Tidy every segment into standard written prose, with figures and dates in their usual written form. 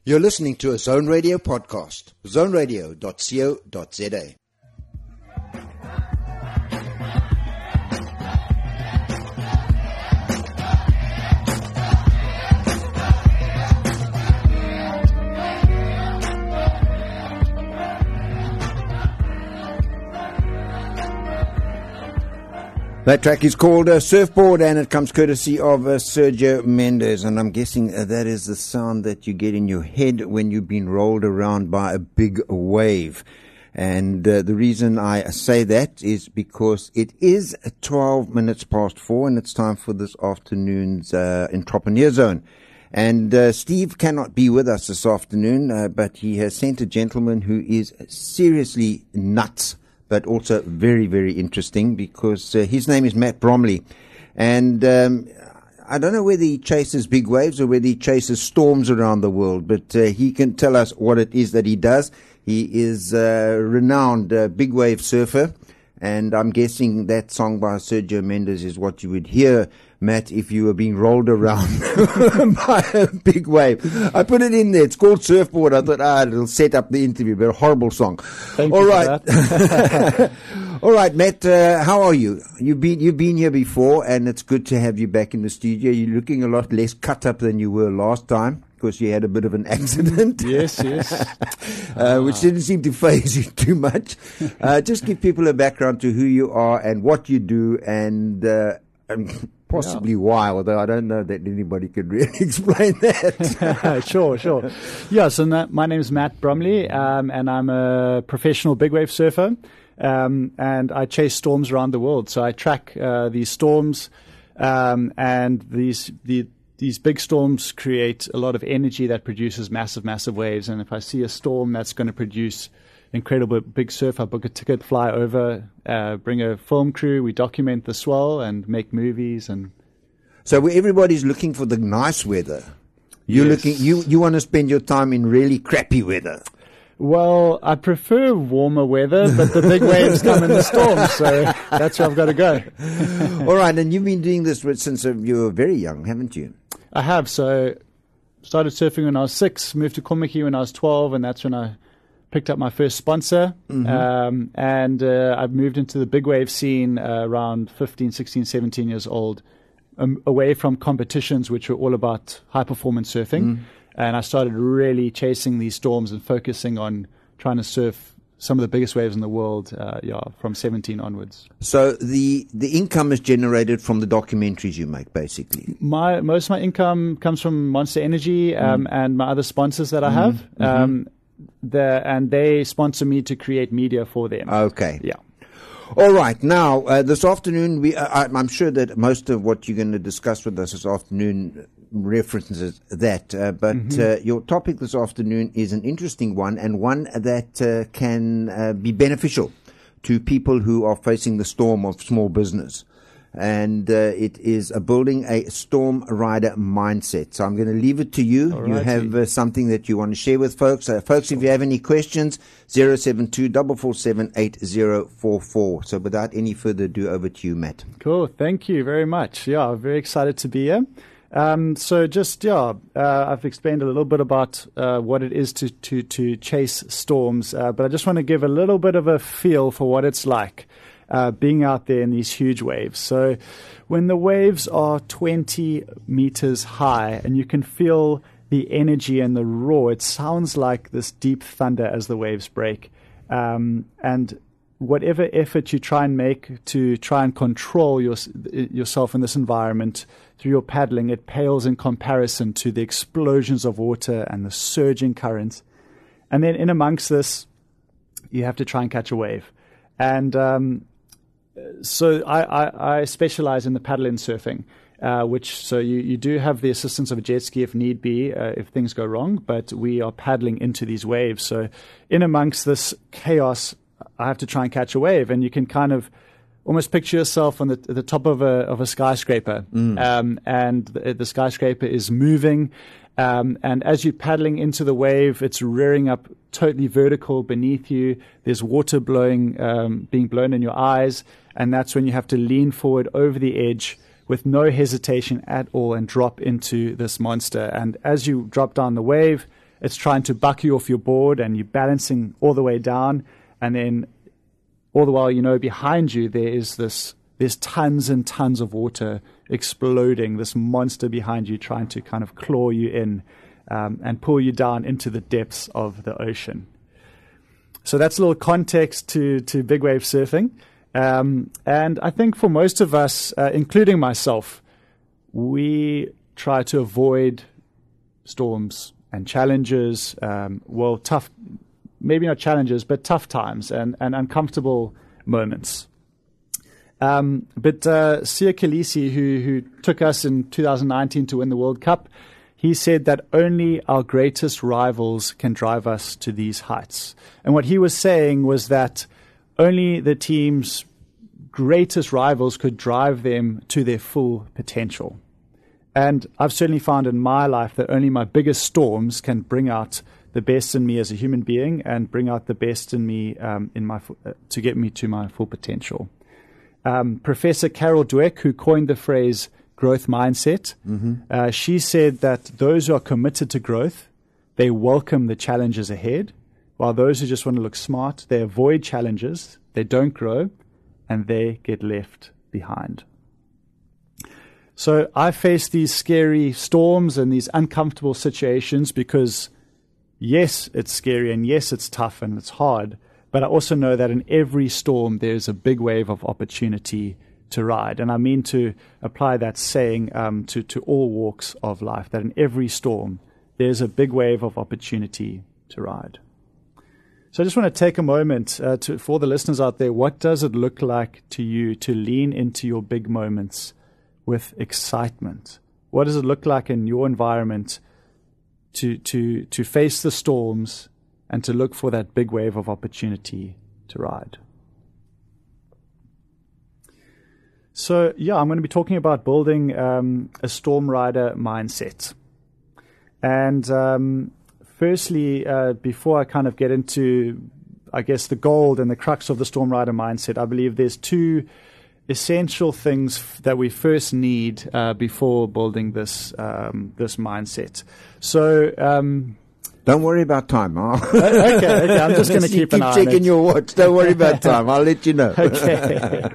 You're listening to a Zone Radio podcast, zoneradio.co.za. That track is called Surfboard, and it comes courtesy of Sergio Mendes. And I'm guessing that is the sound that you get in your head when you've been rolled around by a big wave. And the reason I say that is because it is 12 minutes past 4, and it's time for this afternoon's Entrepreneur Zone. And Steve cannot be with us this afternoon, but he has sent a gentleman who is seriously nuts, but also very, very interesting, because his name is Matt Bromley. And I don't know whether he chases big waves or whether he chases storms around the world, but he can tell us what it is that he does. He is a renowned big wave surfer, and I'm guessing that song by Sergio Mendes is what you would hear, Matt, if you were being rolled around by a big wave. I put it in there. It's called Surfboard. I thought, it'll set up the interview, but a horrible song. Thank you for that. All right, Matt, how are you? You've been here before, and it's good to have you back in the studio. You're looking a lot less cut up than you were last time, because you had a bit of an accident. Yes. Which didn't seem to faze you too much. Just give people a background to who you are and what you do, and possibly why, although I don't know that anybody could really explain that. Sure. Yeah, so my name is Matt Bromley, and I'm a professional big wave surfer, and I chase storms around the world. So I track these storms, and these big storms create a lot of energy that produces massive waves. And if I see a storm that's going to produce incredible big surf, I book a ticket, fly over, bring a film crew, we document the swell and make movies. And so everybody's looking for the nice weather. Yes. You want to spend your time in really crappy weather. Well, I prefer warmer weather, but the big waves come in the storm, so that's where I've got to go. All right, and you've been doing this since you were very young, haven't you? I have. So started surfing when I was 6, moved to Kommetjie when I was 12, and that's when I picked up my first sponsor. Mm-hmm. And I've moved into the big wave scene around 15, 16, 17 years old, away from competitions, which were all about high-performance surfing. Mm. And I started really chasing these storms and focusing on trying to surf some of the biggest waves in the world, from 17 onwards. So the income is generated from the documentaries you make, basically. Most of my income comes from Monster Energy and my other sponsors that I have. Mm-hmm. And they sponsor me to create media for them. Okay. Yeah. All right. Now, this afternoon, I'm sure that most of what you're going to discuss with us this afternoon references that. But your topic this afternoon is an interesting one, and one that can be beneficial to people who are facing the storm of small business. And it is building a storm rider mindset. So I'm going to leave it to you. Alrighty. You have something that you want to share with folks. Folks, if you have any questions, 072-447-8044. So without any further ado, over to you, Matt. Cool. Thank you very much. Yeah, very excited to be here. I've explained a little bit about what it is to chase storms, but I just want to give a little bit of a feel for what it's like. Being out there in these huge waves. So when the waves are 20 meters high and you can feel the energy and the roar, it sounds like this deep thunder as the waves break. And whatever effort you try and make to try and control yourself in this environment through your paddling, it pales in comparison to the explosions of water and the surging currents. And then in amongst this, you have to try and catch a wave. And so I specialize in the paddle-in surfing, so you do have the assistance of a jet ski if need be, if things go wrong, but we are paddling into these waves. So in amongst this chaos, I have to try and catch a wave, and you can kind of almost picture yourself on the top of a skyscraper, and the skyscraper is moving, and as you're paddling into the wave, it's rearing up totally vertical beneath you. There's water being blown in your eyes, and that's when you have to lean forward over the edge with no hesitation at all and drop into this monster. And as you drop down the wave, it's trying to buck you off your board, and you're balancing all the way down, and then all the while, behind you there's tons and tons of water exploding, this monster behind you trying to kind of claw you in and pull you down into the depths of the ocean. So that's a little context to big wave surfing. And I think for most of us, including myself, we try to avoid storms and challenges, tough, maybe not challenges, but tough times and uncomfortable moments. But Siya Kolisi, who took us in 2019 to win the World Cup, he said that only our greatest rivals can drive us to these heights. And what he was saying was that only the team's greatest rivals could drive them to their full potential. And I've certainly found in my life that only my biggest storms can bring out the best in me as a human being and bring out the best in me to get me to my full potential. Professor Carol Dweck, who coined the phrase growth mindset, she said that those who are committed to growth, they welcome the challenges ahead, while those who just want to look smart, they avoid challenges, they don't grow, and they get left behind. So I face these scary storms and these uncomfortable situations because, yes, it's scary, and yes, it's tough and it's hard, but I also know that in every storm, there's a big wave of opportunity to ride. And I mean to apply that saying to all walks of life, that in every storm, there's a big wave of opportunity to ride. So I just want to take a moment for the listeners out there, what does it look like to you to lean into your big moments with excitement? What does it look like in your environment to face the storms and to look for that big wave of opportunity to ride? So, I'm going to be talking about building a storm rider mindset. And firstly, before I kind of get into, I guess, the gold and the crux of the storm rider mindset, I believe there's two essential things that we first need before building this mindset. So, don't worry about time. Okay, I'm just going to keep an eye on it. Keep checking your watch. Don't worry about time. I'll let you know. Okay.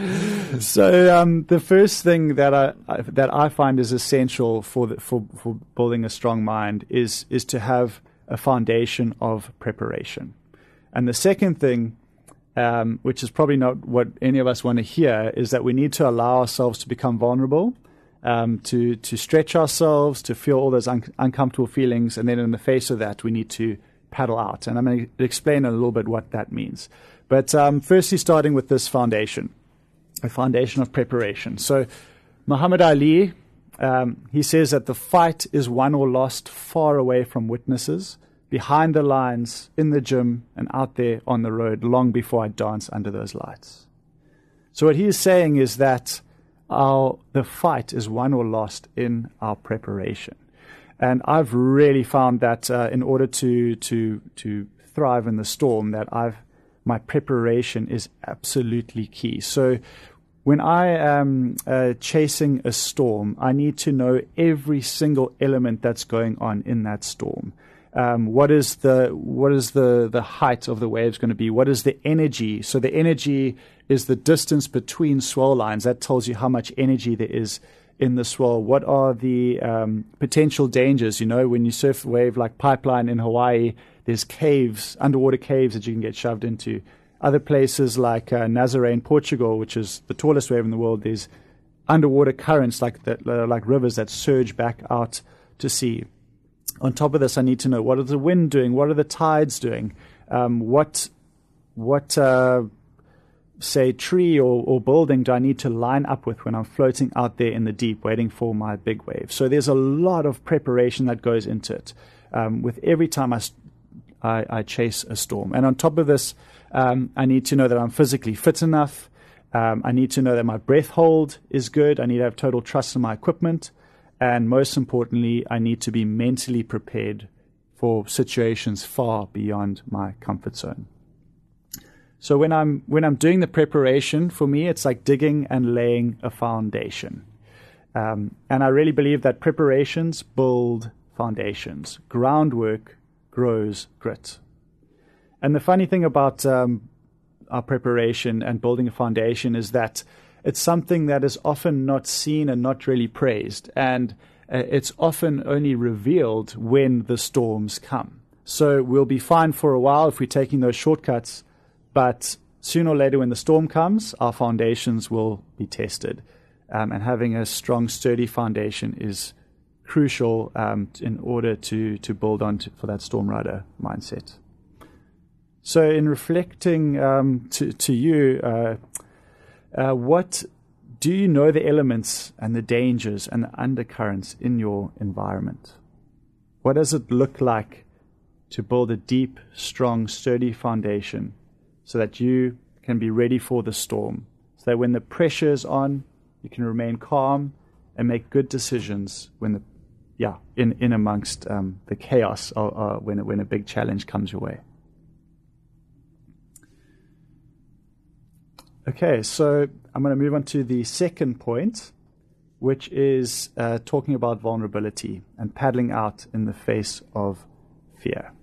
So the first thing that I find is essential for building a strong mind is to have a foundation of preparation. And the second thing, which is probably not what any of us want to hear, is that we need to allow ourselves to become vulnerable. To stretch ourselves, to feel all those uncomfortable feelings, and then in the face of that, we need to paddle out. And I'm going to explain a little bit what that means. But firstly, starting with this foundation, a foundation of preparation. So Muhammad Ali, he says that the fight is won or lost far away from witnesses, behind the lines, in the gym, and out there on the road, long before I dance under those lights. So what he is saying is that the fight is won or lost in our preparation. And I've really found that in order to thrive in the storm, that my preparation is absolutely key. So when I am chasing a storm, I need to know every single element that's going on in that storm. What is the height of the waves going to be? What is the energy? So the energy is the distance between swell lines. That tells you how much energy there is in the swell. What are the potential dangers? When you surf a wave like Pipeline in Hawaii, there's caves, underwater caves that you can get shoved into. Other places like Nazaré in Portugal, which is the tallest wave in the world, there's underwater currents like rivers that surge back out to sea. On top of this, I need to know, what is the wind doing? What are the tides doing? What tree or building do I need to line up with when I'm floating out there in the deep waiting for my big wave? So there's a lot of preparation that goes into it with every time I chase a storm. And on top of this, I need to know that I'm physically fit enough. I need to know that my breath hold is good. I need to have total trust in my equipment. And most importantly, I need to be mentally prepared for situations far beyond my comfort zone. So when I'm doing the preparation, for me, it's like digging and laying a foundation. And I really believe that preparations build foundations. Groundwork grows grit. And the funny thing about our preparation and building a foundation is that it's something that is often not seen and not really praised. And it's often only revealed when the storms come. So we'll be fine for a while if we're taking those shortcuts, but sooner or later when the storm comes, our foundations will be tested. And having a strong, sturdy foundation is crucial in order to build on for that storm rider mindset. So in reflecting to you, what do you know the elements and the dangers and the undercurrents in your environment? What does it look like to build a deep, strong, sturdy foundation so that you can be ready for the storm, so that when the pressure is on, you can remain calm and make good decisions when in amongst the chaos or when a big challenge comes your way. Okay, so I'm going to move on to the second point, which is talking about vulnerability and paddling out in the face of fear.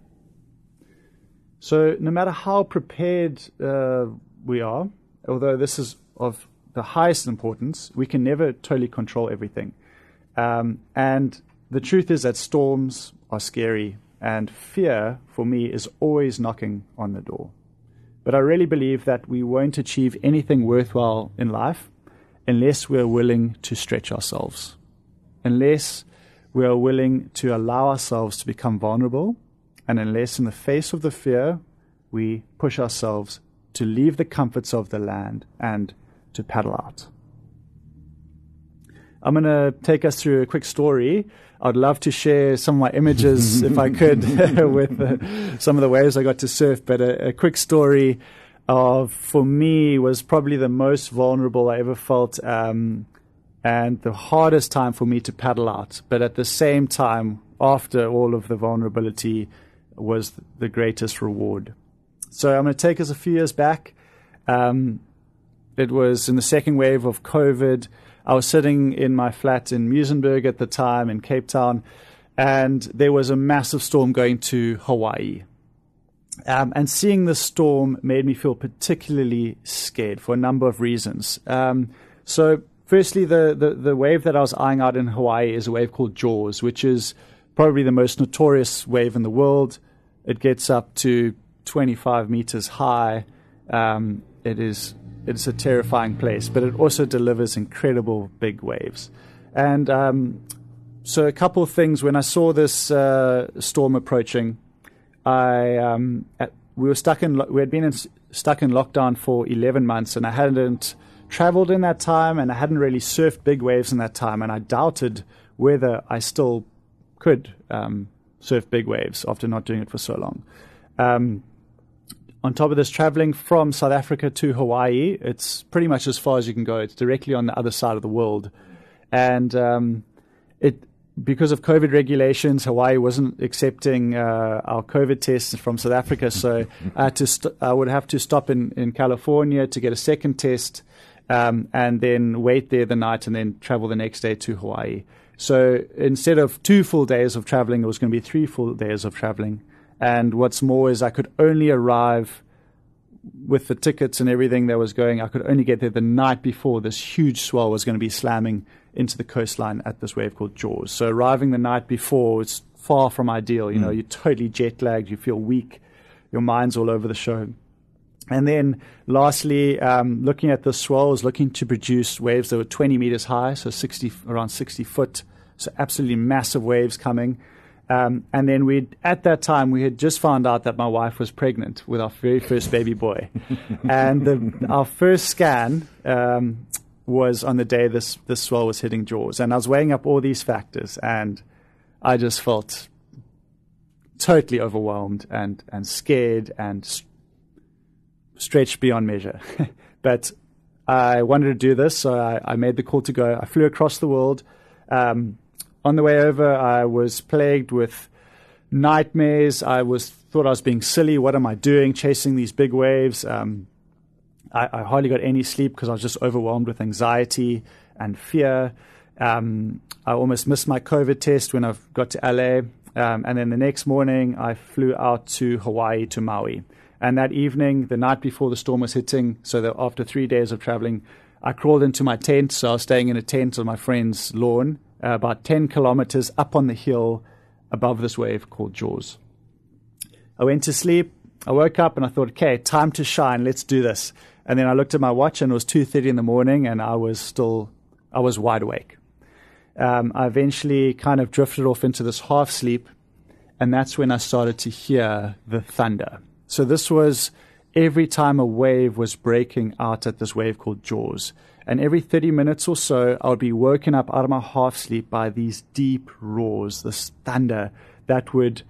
So no matter how prepared we are, although this is of the highest importance, we can never totally control everything. And the truth is that storms are scary, and fear, for me, is always knocking on the door. But I really believe that we won't achieve anything worthwhile in life unless we're willing to stretch ourselves, unless we are willing to allow ourselves to become vulnerable, and unless in the face of the fear, we push ourselves to leave the comforts of the land and to paddle out. I'm going to take us through a quick story. I'd love to share some of my images, if I could, with some of the waves I got to surf. But a quick story for me, was probably the most vulnerable I ever felt, and the hardest time for me to paddle out. But at the same time, after all of the vulnerability, was the greatest reward. So I'm going to take us a few years back. It was in the second wave of COVID. I was sitting in my flat in Muizenberg at the time in Cape Town, and there was a massive storm going to Hawaii. And seeing the storm made me feel particularly scared for a number of reasons. So firstly, the wave that I was eyeing out in Hawaii is a wave called Jaws, which is probably the most notorious wave in the world. It gets up to 25 meters high. It's a terrifying place, but it also delivers incredible big waves. And so a couple of things. When I saw this storm approaching, we had been stuck in lockdown for 11 months, and I hadn't traveled in that time, and I hadn't really surfed big waves in that time, and I doubted whether I still could surf big waves after not doing it for so long. On top of this, traveling from South Africa to Hawaii, it's pretty much as far as you can go. It's directly on the other side of the world. And because of COVID regulations, Hawaii wasn't accepting our COVID tests from South Africa. So I would have to stop in California to get a second test, and then wait there the night and then travel the next day to Hawaii. So instead of 2 full days of traveling, it was going to be 3 full days of traveling. And what's more is I could only arrive with the tickets and everything that was going. I could only get there the night before this huge swell was going to be slamming into the coastline at this wave called Jaws. So arriving the night before was far from ideal. You're totally jet lagged. You feel weak. Your mind's all over the show. And then lastly, looking at the swell, I was looking to produce waves that were 20 meters high, so around 60 foot. So absolutely massive waves coming. And then at that time, we had just found out that my wife was pregnant with our very first baby boy. And our first scan was on the day this swell was hitting Jaws. And I was weighing up all these factors, and I just felt totally overwhelmed and scared and stretched beyond measure. But I wanted to do this, so I made the call to go. I flew across the world. On the way over, I was plagued with nightmares. Thought I was being silly. What am I doing, chasing these big waves? I hardly got any sleep because I was just overwhelmed with anxiety and fear. I almost missed my COVID test when I got to LA. And then the next morning, I flew out to Hawaii, to Maui. And that evening, the night before the storm was hitting, so that after 3 days of traveling, I crawled into my tent. So I was staying in a tent on my friend's lawn, about 10 kilometers up on the hill above this wave called Jaws. I went to sleep. I woke up and I thought, okay, time to shine. Let's do this. And then I looked at my watch and it was 2:30 in the morning and I was wide awake. I eventually kind of drifted off into this half sleep, and that's when I started to hear the thunder. So this was every time a wave was breaking out at this wave called Jaws. And every 30 minutes or so, I would be woken up out of my half sleep by these deep roars, this thunder that would,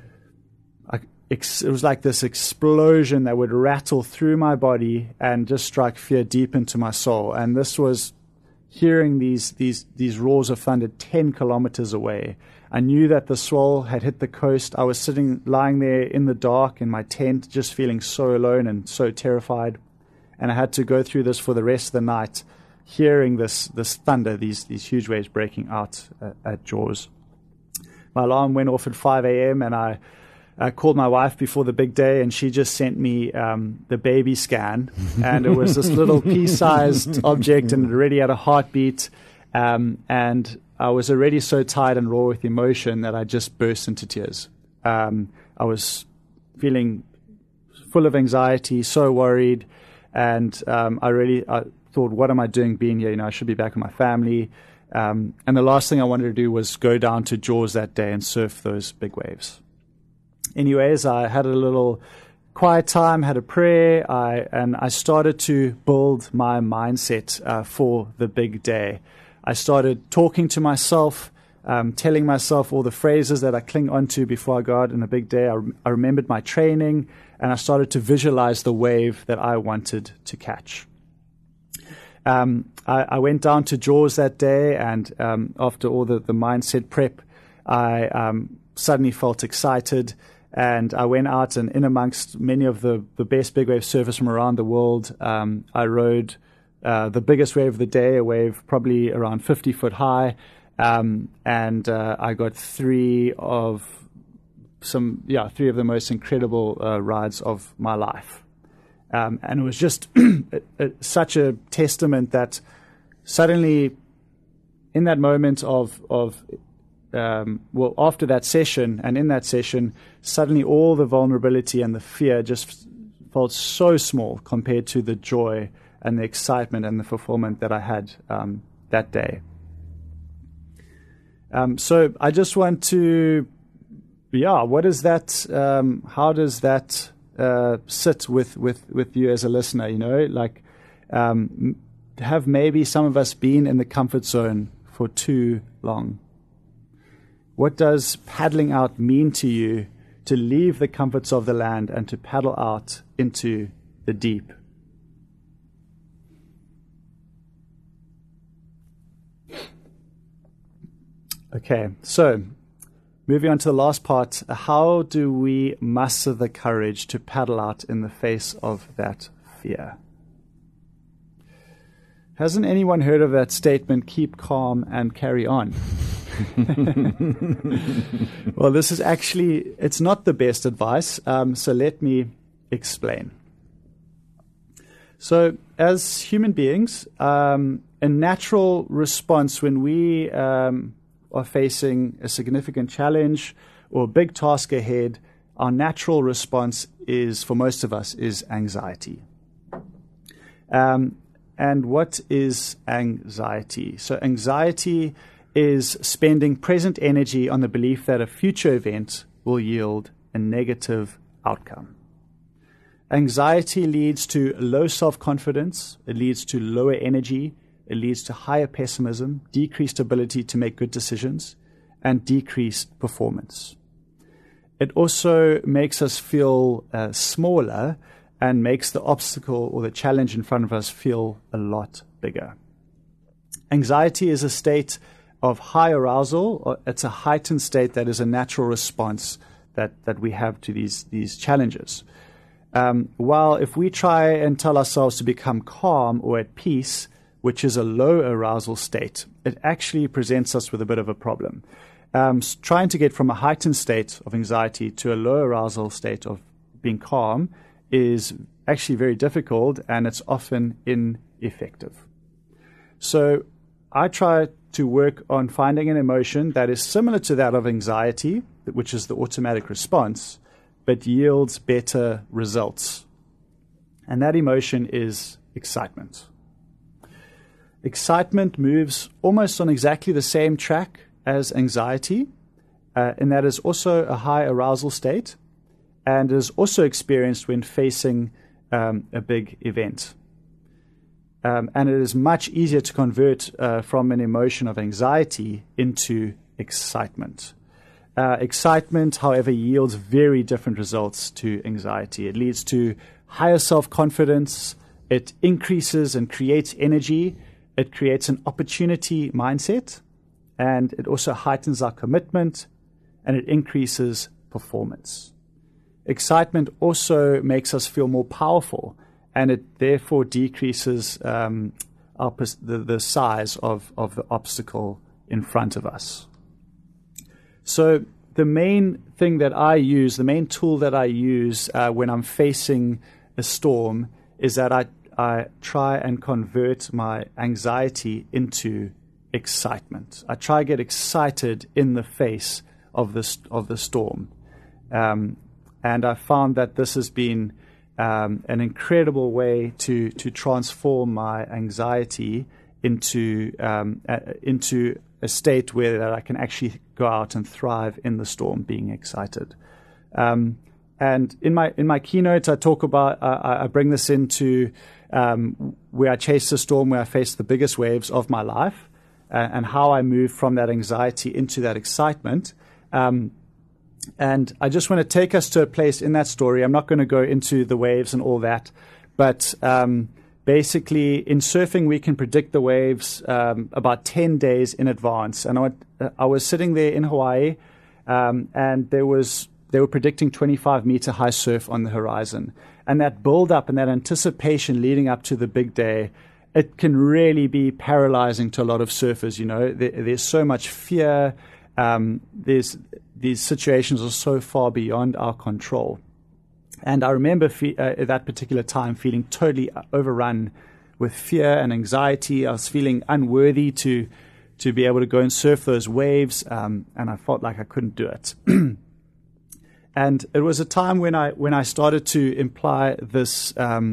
it was like this explosion that would rattle through my body and just strike fear deep into my soul. And this was hearing these roars of thunder 10 kilometers away. I knew that the swell had hit the coast. I was lying there in the dark in my tent, just feeling so alone and so terrified. And I had to go through this for the rest of the night, hearing this thunder, these huge waves breaking out at Jaws. My alarm went off at 5 a.m. and I called my wife before the big day, and she just sent me the baby scan. And it was this little pea-sized object, and it already had a heartbeat. And I was already so tired and raw with emotion that I just burst into tears. I was feeling full of anxiety, so worried. And I thought, what am I doing being here? I should be back with my family. And the last thing I wanted to do was go down to Jaws that day and surf those big waves. Anyways, I had a little quiet time, had a prayer, and I started to build my mindset for the big day. I started talking to myself, telling myself all the phrases that I cling onto before I go out on a big day. I remembered my training, and I started to visualize the wave that I wanted to catch. I went down to Jaws that day, and after all the mindset prep, I suddenly felt excited. And I went out and in amongst many of the best big wave surfers from around the world, I rode the biggest wave of the day, a wave probably around 50 foot high. And I got three of the most incredible rides of my life. And it was just such a testament that suddenly in that moment after that session and in that session, suddenly all the vulnerability and the fear just felt so small compared to the joy and the excitement and the fulfillment that I had that day. So I just want to, what is that? How does that sit with you as a listener? Have maybe some of us been in the comfort zone for too long? What does paddling out mean to you, to leave the comforts of the land and to paddle out into the deep? Okay, so moving on to the last part, how do we muster the courage to paddle out in the face of that fear? Hasn't anyone heard of that statement, keep calm and carry on? Well, this is actually, it's not the best advice, so let me explain. So as human beings, a natural response when we are facing a significant challenge or a big task ahead, our natural response is, for most of us, is anxiety. And what is anxiety? So anxiety is spending present energy on the belief that a future event will yield a negative outcome. Anxiety leads to low self-confidence, it leads to lower energy, it leads to higher pessimism, decreased ability to make good decisions, and decreased performance. It also makes us feel smaller and makes the obstacle or the challenge in front of us feel a lot bigger. Anxiety is a state of high arousal. It's a heightened state that is a natural response that we have to these challenges. While if we try and tell ourselves to become calm or at peace, which is a low arousal state, it actually presents us with a bit of a problem. trying to get from a heightened state of anxiety to a low arousal state of being calm is actually very difficult, and it's often ineffective. So I try to work on finding an emotion that is similar to that of anxiety, which is the automatic response, but yields better results. And that emotion is excitement. Excitement moves almost on exactly the same track as anxiety, and that is also a high arousal state, and is also experienced when facing a big event. And it is much easier to convert from an emotion of anxiety into excitement. Excitement, however, yields very different results to anxiety. It leads to higher self-confidence. It increases and creates energy. It creates an opportunity mindset. And it also heightens our commitment, and it increases performance. Excitement also makes us feel more powerful, and it therefore decreases the size of the obstacle in front of us. So the main thing that I use, the main tool that I use when I'm facing a storm is that I try and convert my anxiety into excitement. I try to get excited in the face of the storm. And I found that this has been an incredible way to transform my anxiety into a state where that I can actually go out and thrive in the storm, being excited. And in my keynote, I talk about I bring this into where I chase the storm, where I face the biggest waves of my life, and how I move from that anxiety into that excitement. And I just want to take us to a place in that story. I'm not going to go into the waves and all that, but basically in surfing, we can predict the waves about 10 days in advance. And I was sitting there in Hawaii, and they were predicting 25-meter high surf on the horizon. And that build-up and that anticipation leading up to the big day, it can really be paralyzing to a lot of surfers. You know, there's so much fear. These situations are so far beyond our control. And I remember at that particular time feeling totally overrun with fear and anxiety. I was feeling unworthy to be able to go and surf those waves, and I felt like I couldn't do it. And it was a time when I started to imply this,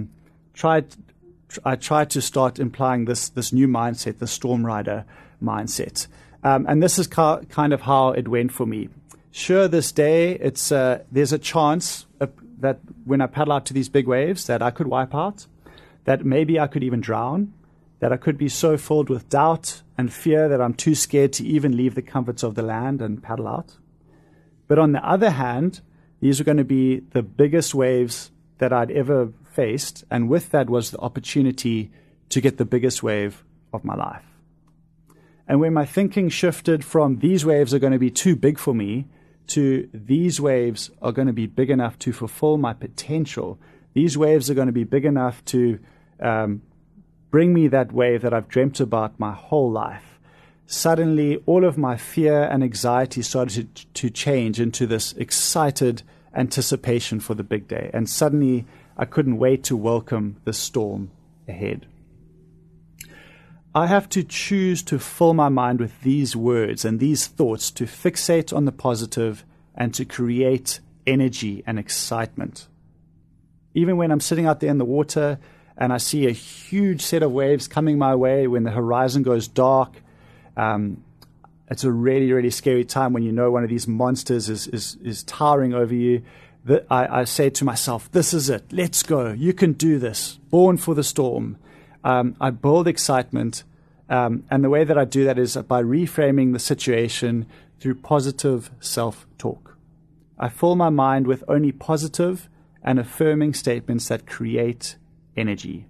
I tried to start implying this new mindset, the Storm Rider mindset. And this is kind of how it went for me. Sure, this day, there's a chance that when I paddle out to these big waves that I could wipe out, that maybe I could even drown, that I could be so filled with doubt and fear that I'm too scared to even leave the comforts of the land and paddle out. But on the other hand, these were going to be the biggest waves that I'd ever faced, and with that was the opportunity to get the biggest wave of my life. And when my thinking shifted from these waves are going to be too big for me to these waves are going to be big enough to fulfill my potential, these waves are going to be big enough to bring me that wave that I've dreamt about my whole life, suddenly all of my fear and anxiety started to change into this excited anticipation for the big day. And suddenly I couldn't wait to welcome the storm ahead. I have to choose to fill my mind with these words and these thoughts to fixate on the positive and to create energy and excitement. Even when I'm sitting out there in the water and I see a huge set of waves coming my way, when the horizon goes dark, it's a really, really scary time when you know one of these monsters is towering over you. I say to myself, this is it. Let's go. You can do this. Born for the storm. I build excitement, and the way that I do that is by reframing the situation through positive self-talk. I fill my mind with only positive and affirming statements that create energy.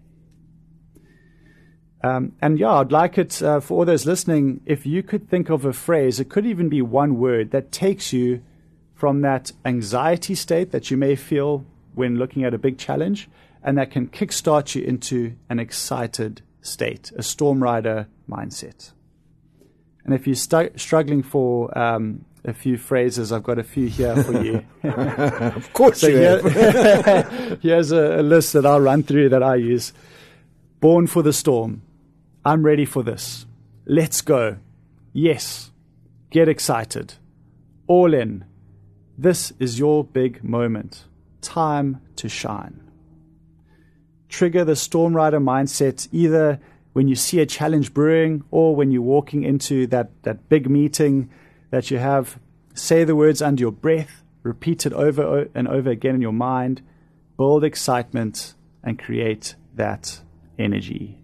I'd like it for all those listening, if you could think of a phrase, it could even be one word that takes you from that anxiety state that you may feel when looking at a big challenge, and that can kickstart you into an excited state, a Storm Rider mindset. And if you're struggling for a few phrases, I've got a few here for you. Of course So you have. here's a list that I'll run through that I use. Born for the storm. I'm ready for this. Let's go. Yes. Get excited. All in. This is your big moment. Time to shine. Trigger the Storm Rider mindset either when you see a challenge brewing or when you're walking into that big meeting that you have. Say the words under your breath. Repeat it over and over again in your mind. Build excitement and create that energy.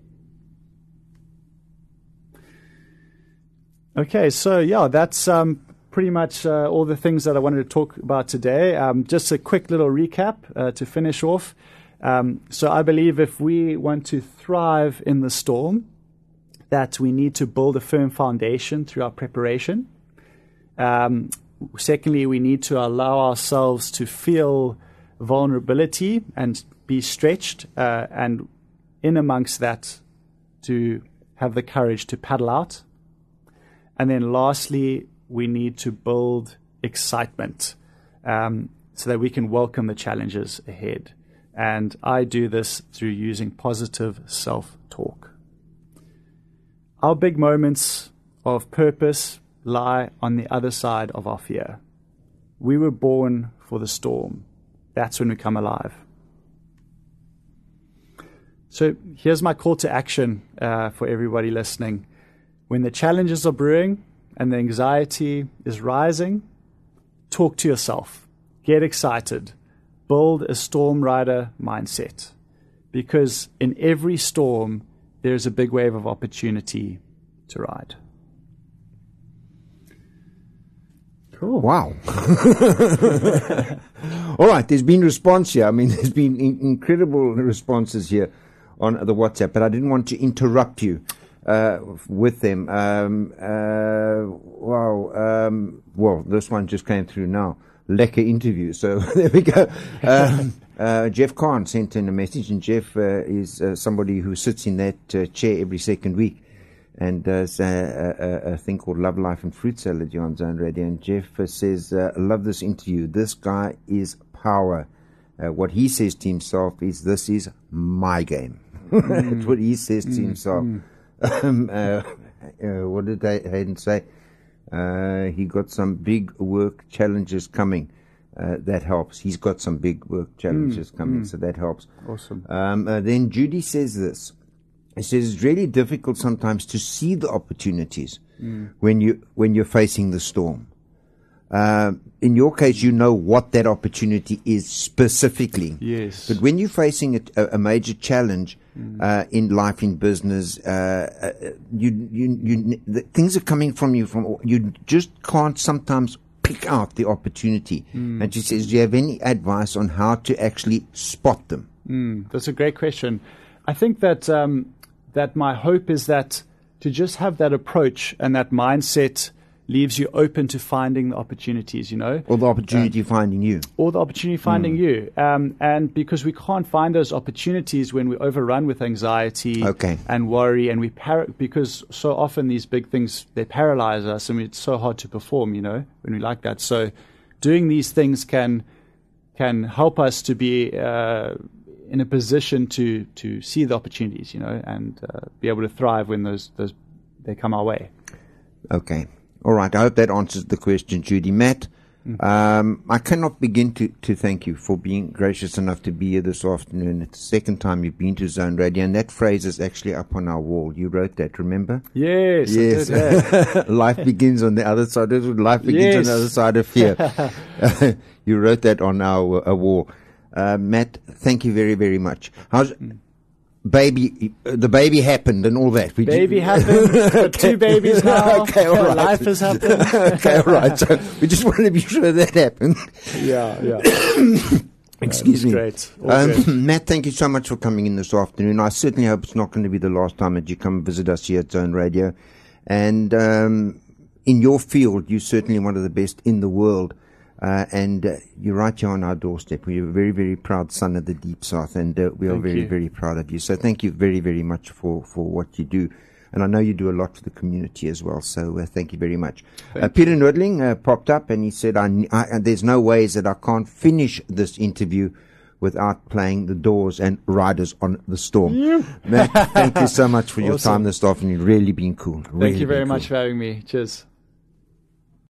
Okay, so yeah, that's pretty much all the things that I wanted to talk about today. Just a quick little recap to finish off. So I believe if we want to thrive in the storm, that we need to build a firm foundation through our preparation. Secondly, we need to allow ourselves to feel vulnerability and be stretched, and in amongst that, to have the courage to paddle out. And then lastly, we need to build excitement so that we can welcome the challenges ahead. And I do this through using positive self-talk. Our big moments of purpose lie on the other side of our fear. We were born for the storm. That's when we come alive. So here's my call to action for everybody listening. When the challenges are brewing and the anxiety is rising, talk to yourself. Get excited. Build a storm rider mindset. Because in every storm, there's a big wave of opportunity to ride. Cool. Wow. All right, there's been response here. I mean, there's been incredible responses here on the WhatsApp, but I didn't want to interrupt you with them. Well, this one just came through now. Lekker interview. So there we go. Jeff Kahn sent in a message, and Jeff is somebody who sits in that chair every second week and does a thing called Love, Life and Fruit Salad here on Zone Radio. And Jeff says, love this interview. This guy is power. What he says to himself is, this is my game. That's what he says to himself. What did Hayden say? He got some big work challenges coming. That helps. He's got some big work challenges coming, so that helps. Awesome. Then Judy says this. It says it's really difficult sometimes to see the opportunities when you're facing the storm. In your case, you know what that opportunity is specifically. Yes. But when you're facing a major challenge in life, in business, things are coming from you. You just can't sometimes pick out the opportunity. And she says, do you have any advice on how to actually spot them? That's a great question. I think that that my hope is that to just have that approach and that mindset leaves you open to finding the opportunities, you know. Or the opportunity finding you. Or the opportunity finding you. And because we can't find those opportunities when we're overrun with anxiety and worry, and because so often these big things, they paralyze us, and it's so hard to perform, you know, when we like that. So doing these things can help us to be in a position to see the opportunities, you know, and be able to thrive when those they come our way. Okay. All right. I hope that answers the question, Judy. Matt, I cannot begin to thank you for being gracious enough to be here this afternoon. It's the second time you've been to Zone Radio, and that phrase is actually up on our wall. You wrote that, remember? Yes. Yes. I did, yeah. Life begins on the other side. Life begins on the other side of fear. You wrote that on our wall. Matt, thank you very, very much. How's the baby happened and all that? Baby happened. Got 2 babies now. Okay, all right. Life has happened. Okay, all right. So we just wanted to be sure that happened. Yeah. Excuse me. Great. Matt, thank you so much for coming in this afternoon. I certainly hope it's not going to be the last time that you come visit us here at Zone Radio. And in your field, you're certainly one of the best in the world. And you're right here on our doorstep. We're a very, very proud son of the Deep South, and we are very, very proud of you. So thank you very, very much for what you do. And I know you do a lot for the community as well. So thank you very much. Peter Nordling popped up and he said, there's no ways that I can't finish this interview without playing The Doors and Riders on the Storm. Yeah. Matt, thank you so much for your time this afternoon. Really been cool. Really thank you very much for having me. Cheers.